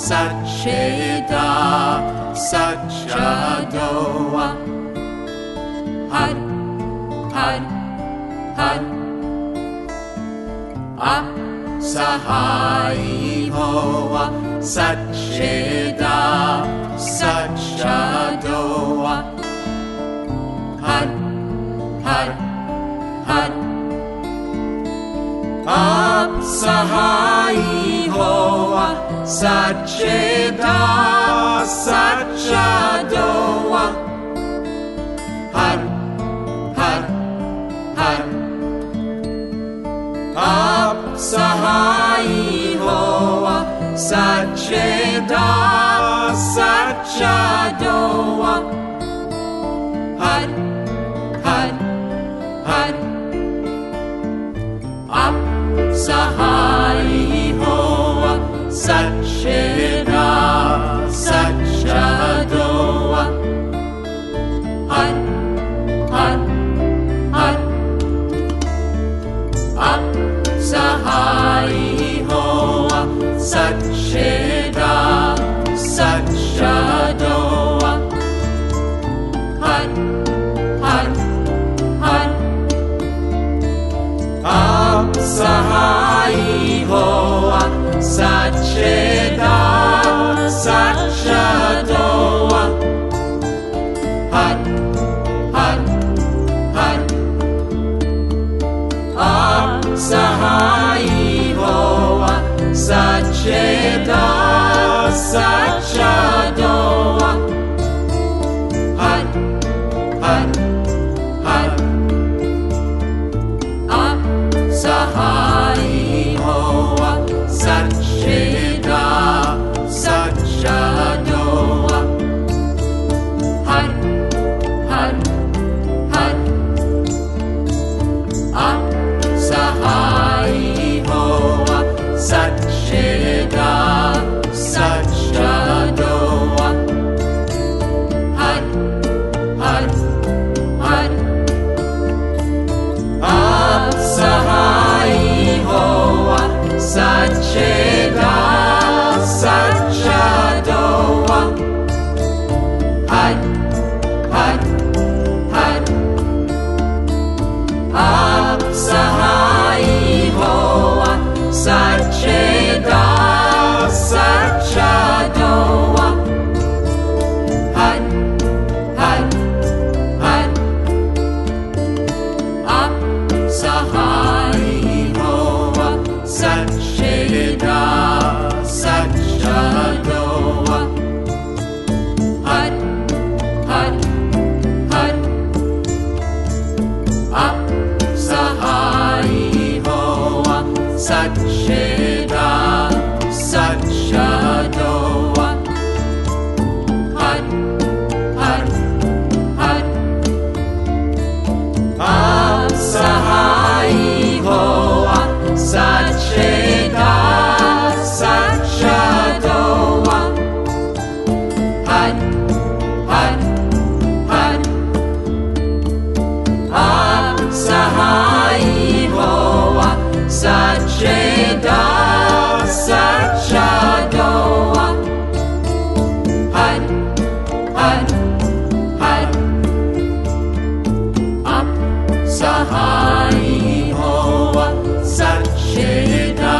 Satcheda Satchadoa Har Har Har Sahai Hoa Satcheda Satchadoa Har Har Har Sahai Hoa Satcheda Satchadoa Har Har Har Sahai Hoa Satcheda Satchadoa Har Har Har Sahai Hoa Satcheda Satchadoa Har Har Har Sahai Hoa Satcheda Satchadoa Har Har Har Sahai Hoa Satcheda Satchadoa Har Har Har Sahai Hoa Satcheda Satchadoa Har Har Har Sahai Hoa Satcheda Satchadoa Har Har Har Sahai Hoa Satcheda Satchadoa Har Har Har Sahai Hoa Satcheda Satchadoa Har Har Har Sahai Hoa Satcheda Satchadoa Har Har Har Sahai Hoa Satcheda Satchadoa Har Har Har Sahai Hoa Satcheda Satchadoa Har Har Har Sahai Hoa Satcheda Satchadoa Har Har Har Sahai Hoa Satcheda Satchadoa Har Har Har Sahai Hoa Satcheda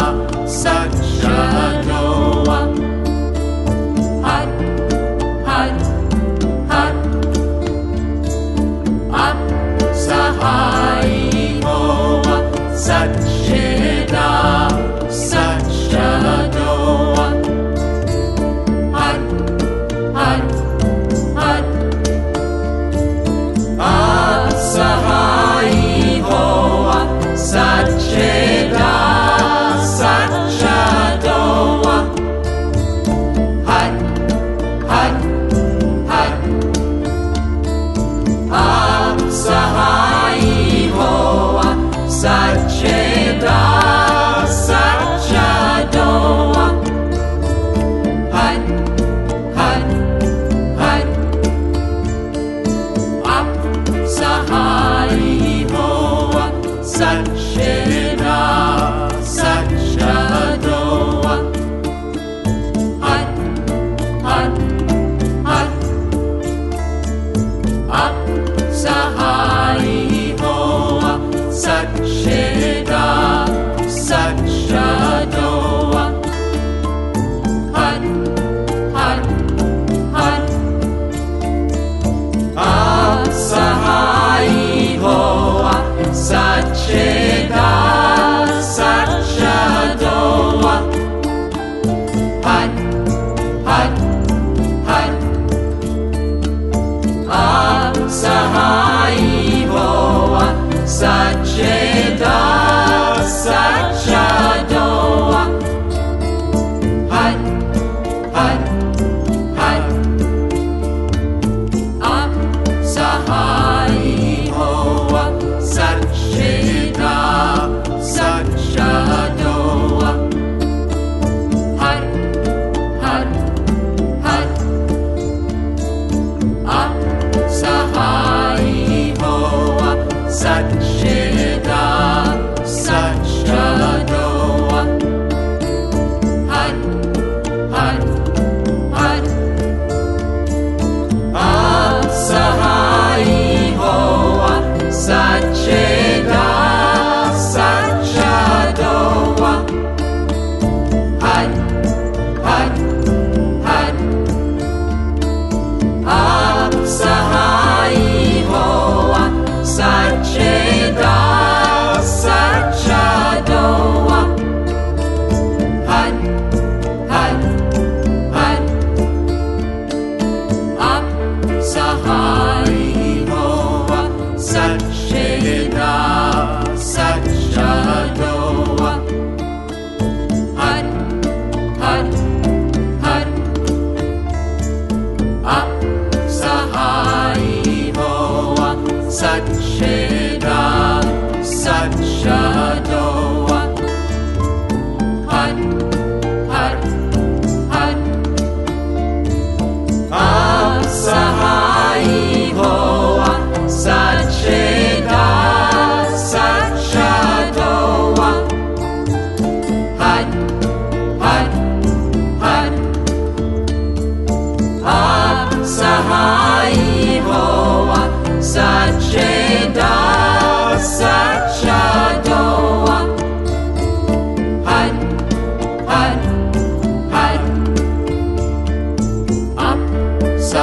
Satchadoa Har Har Har Sahai Hoa Satcheda Satchadoa Har Har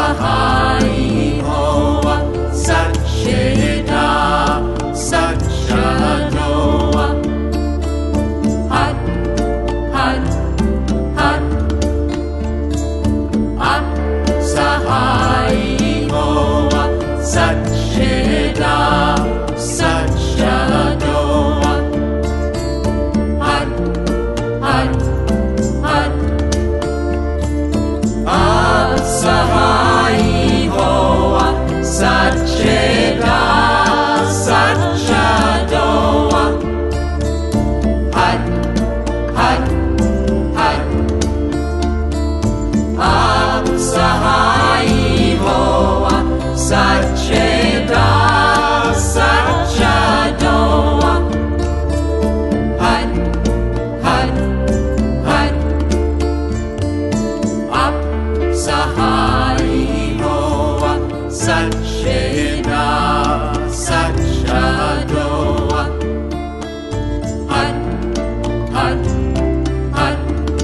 Sahai Hoa Satcheda Satchadoa Hat Hat Hat Up Sahai Hoa Satcheda Satchadoa Hat Hat Hat Up Sahai Hoa Satcheda Satchadoa Hat Hat Hat Up Sahai Hoa Satcheda Satchadoa Hat Hat Hat Up Sahai Hoa Satcheda Satchadoa Hat Hat Hat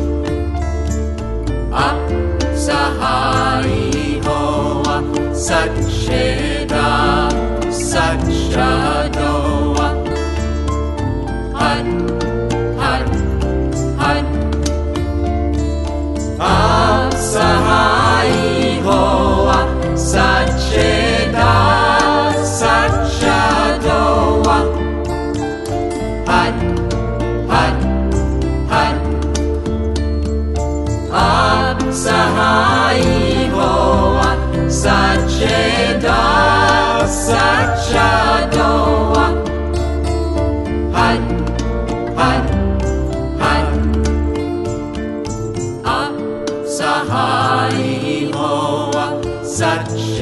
Up Sahai Hoa Satcheda Satchadoa Hat Hat Hat Up Sahai Hoa Satcheda Satchadoa Hat Hat Hat Up Sahai Hoa Satcheda Satchadoa Hat Hat Hat Up Sahai Hoa Satcheda